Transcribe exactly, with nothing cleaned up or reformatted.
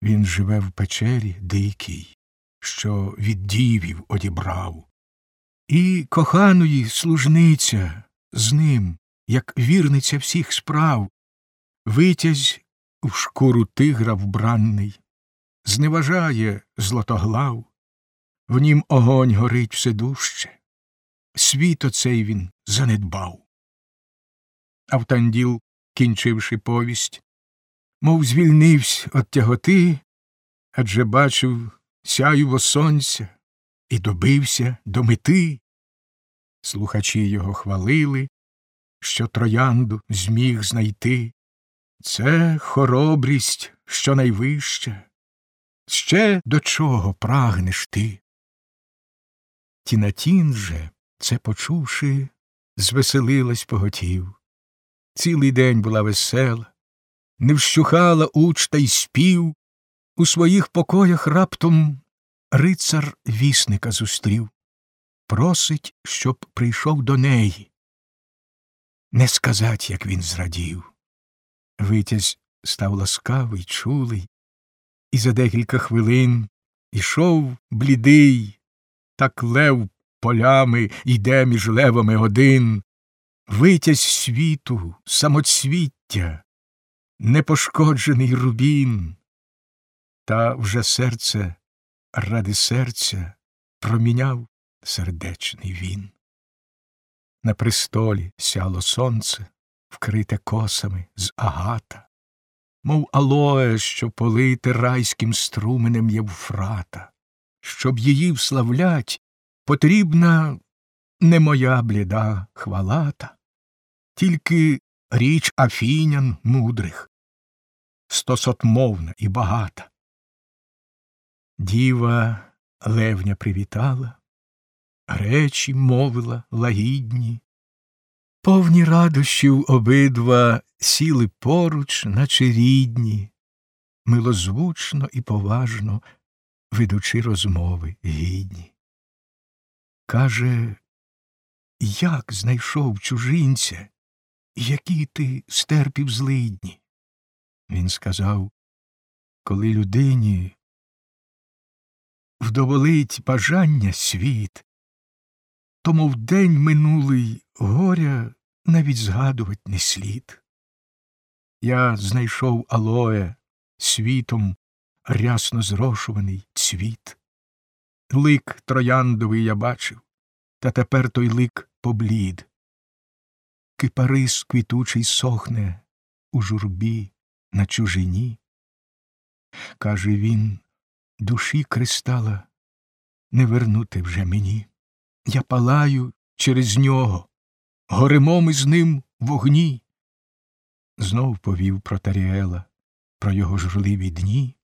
Він живе в печері дикій, що від дівів одібрав. І коханої служниця з ним, як вірниця всіх справ, витязь в шкуру тигра вбранний, зневажає златоглав, в нім огонь горить все дужче, світ оцей він занедбав. Автанділ, кінчивши повість, мов звільнився від тяготи, адже бачив сяюво сонця і добився до мети. Слухачі його хвалили, що троянду зміг знайти. Це хоробрість, що найвища. Ще до чого прагнеш ти? Тінатін же, це почувши, звеселилась поготів. Цілий день була весела, не вщухала учта й спів. У своїх покоях раптом рицар вісника зустрів. Просить, щоб прийшов до неї. Не сказать, як він зрадів. Витязь став ласкавий, чулий, і за декілька хвилин ішов блідий, так лев полями йде між левами один. Витязь світу, самоцвіття, непошкоджений рубін. Та вже серце ради серця проміняв сердечний він. На престолі сяло сонце, вкрите косами з агата, мов алоє, що полите райським струменем Євфрата. Щоб її вславлять, потрібна не моя бліда хвалата, тільки річ афінян мудрих, стосотмовна і багата. Діва левня привітала, речі мовила лагідні, повні радощів обидва сіли поруч, наче рідні, милозвучно і поважно ведучи розмови гідні. Каже, як знайшов чужинця, які ти стерпів злидні? Він сказав, коли людині вдоволить бажання світ, то, мов день минулий, горя навіть згадувать не слід. Я знайшов алоє, світом рясно зрошуваний цвіт. Лик трояндовий я бачив, та тепер той лик поблід. Кипарис квітучий сохне у журбі на чужині. Каже він, душі кристала не вернути вже мені. Я палаю через нього, горимо ми з ним в огні. Знов повів про Таріела, про його журливі дні,